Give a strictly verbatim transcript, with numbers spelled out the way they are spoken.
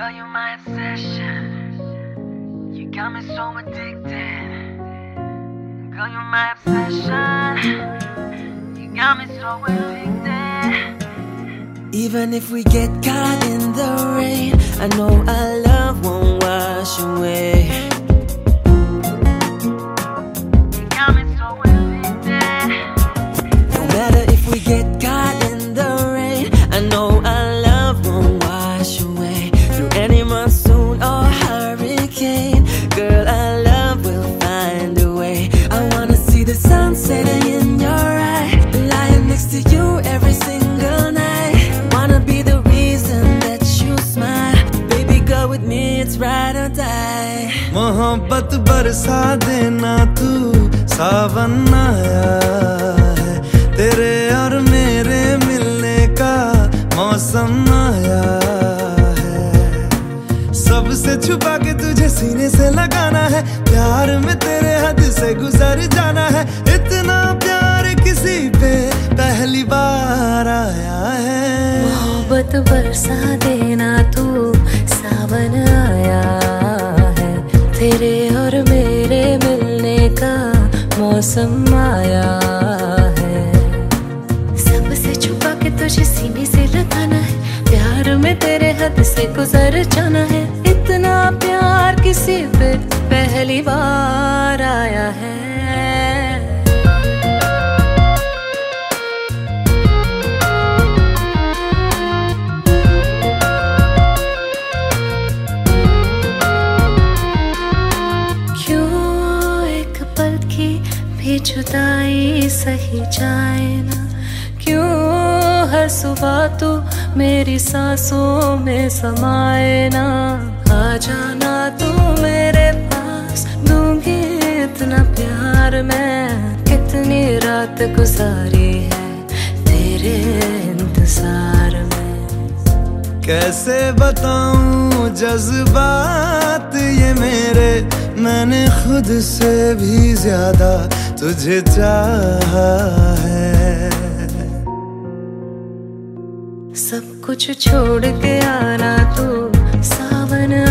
Girl, you're my obsession. You got me so addicted. Girl, you're my obsession. You got me so addicted. Even if we get caught in the rain, I know our love won't wash away. You got me so addicted. No matter if we get caught in the rain, I know our love won't wash away. Through any monsoon or hurricane, girl, our love will find a way. I wanna see the sun setting in your eye, lying next to you every single night. Wanna be the reason that you smile. Baby girl, with me it's ride or die. मोहब्बत बरसा देना तू, सावन आया है। तेरे और मेरे मिलने का मौसम आया है। सबसे छुपा के तुझे सीने से लगाना है, प्यार में तेरे हद से गुजर जाना है। इतना प्यार किसी पे पहली बार आया है। मोहब्बत बरसा देना तू, सावन आया है। तेरे और मेरे मिलने का मौसम आया है। सबसे छुपा के तुझे सीने से लगाना है, प्यार में तेरे हद से गुजर जाना है। इतना प्यार किसी पे पहली बार आया है। जुदाई सही जाए ना, क्यों हर सुबह तू मेरी सांसों में समाए ना। आ जाना तू मेरे पास, दूंगी इतना प्यार मैं। कितनी रात गुजारी है तेरे इंतजार में। कैसे बताऊं जज्बात ये मेरे, मैंने खुद से भी ज्यादा तुझे चाहा है। सब कुछ छोड़ के आना तू, सावन